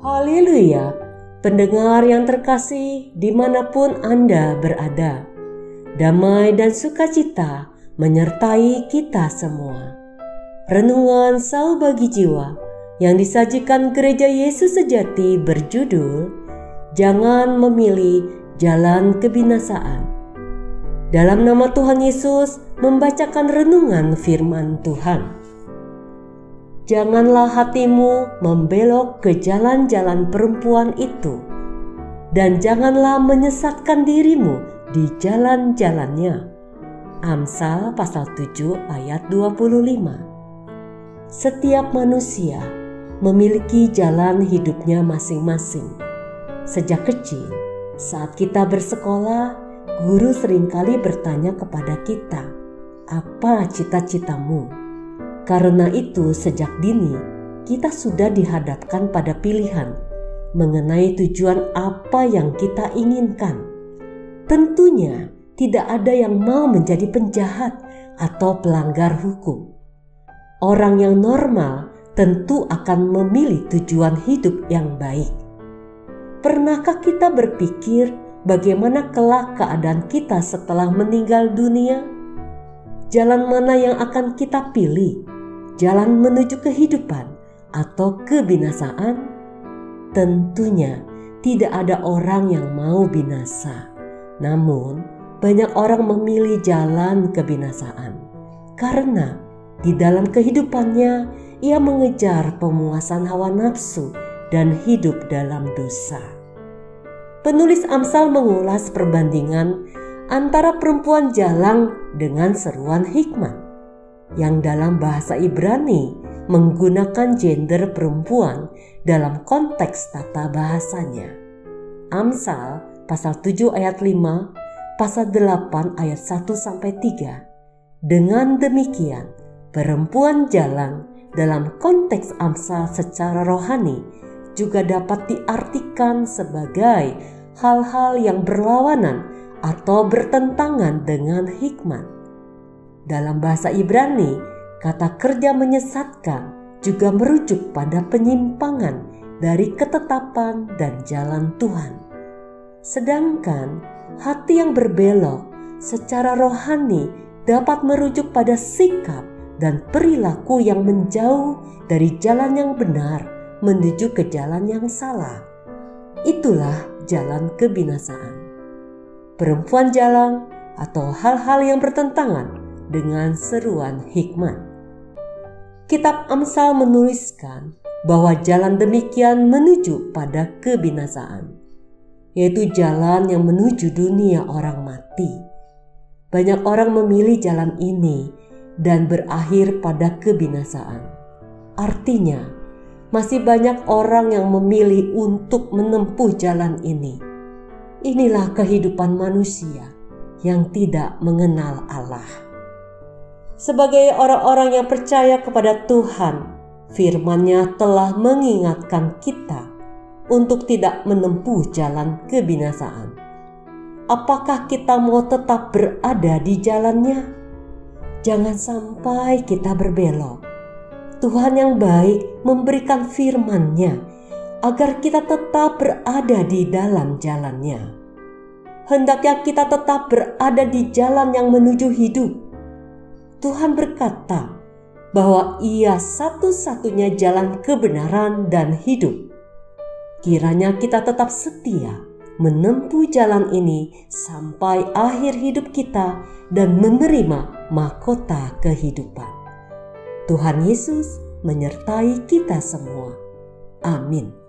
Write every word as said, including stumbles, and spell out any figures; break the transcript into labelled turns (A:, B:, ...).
A: Haleluya, pendengar yang terkasih dimanapun Anda berada. Damai dan sukacita menyertai kita semua. Renungan Sau Bagi Jiwa yang disajikan Gereja Yesus Sejati berjudul Jangan Memilih Jalan Kebinasaan. Dalam nama Tuhan Yesus membacakan renungan firman Tuhan. Janganlah hatimu membelok ke jalan-jalan perempuan itu, dan janganlah menyesatkan dirimu di jalan-jalannya. Amsal pasal tujuh ayat dua puluh lima. Setiap manusia memiliki jalan hidupnya masing-masing. Sejak kecil, saat kita bersekolah, guru seringkali bertanya kepada kita, "Apa cita-citamu?" Karena itu sejak dini kita sudah dihadapkan pada pilihan mengenai tujuan apa yang kita inginkan. Tentunya tidak ada yang mau menjadi penjahat atau pelanggar hukum. Orang yang normal tentu akan memilih tujuan hidup yang baik. Pernahkah kita berpikir bagaimana kelak keadaan kita setelah meninggal dunia? Jalan mana yang akan kita pilih? Jalan menuju kehidupan atau kebinasaan? Tentunya tidak ada orang yang mau binasa. Namun banyak orang memilih jalan kebinasaan karena di dalam kehidupannya ia mengejar pemuasan hawa nafsu dan hidup dalam dosa. Penulis Amsal mengulas perbandingan antara perempuan jalang dengan seruan hikmat, yang dalam bahasa Ibrani menggunakan gender perempuan dalam konteks tata bahasanya. Amsal pasal tujuh ayat lima, pasal delapan ayat satu sampai tiga. Dengan demikian, perempuan jalang dalam konteks Amsal secara rohani juga dapat diartikan sebagai hal-hal yang berlawanan atau bertentangan dengan hikmat. Dalam bahasa Ibrani, kata kerja menyesatkan juga merujuk pada penyimpangan dari ketetapan dan jalan Tuhan. Sedangkan hati yang berbelok secara rohani dapat merujuk pada sikap dan perilaku yang menjauh dari jalan yang benar menuju ke jalan yang salah. Itulah jalan kebinasaan. Perempuan jalang atau hal-hal yang bertentangan dengan seruan hikmat. Kitab Amsal menuliskan bahwa jalan demikian menuju pada kebinasaan, yaitu jalan yang menuju dunia orang mati. Banyak orang memilih jalan ini dan berakhir pada kebinasaan. Artinya, masih banyak orang yang memilih untuk menempuh jalan ini. Inilah kehidupan manusia yang tidak mengenal Allah. Sebagai orang-orang yang percaya kepada Tuhan, firman-Nya telah mengingatkan kita untuk tidak menempuh jalan kebinasaan. Apakah kita mau tetap berada di jalannya? Jangan sampai kita berbelok. Tuhan yang baik memberikan firman-Nya agar kita tetap berada di dalam jalan-Nya. Hendaknya kita tetap berada di jalan yang menuju hidup. Tuhan berkata bahwa Ia satu-satunya jalan kebenaran dan hidup. Kiranya kita tetap setia menempuh jalan ini sampai akhir hidup kita dan menerima mahkota kehidupan. Tuhan Yesus menyertai kita semua. Amin.